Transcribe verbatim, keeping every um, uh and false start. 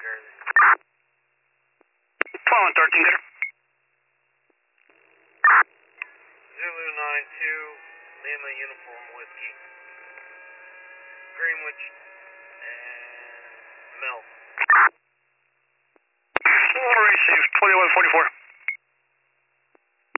Jersey. twelve and thirteen, good. Zulu nine two, Lima Uniform Whiskey. Greenwich and Mill. All received, twenty-one forty-four.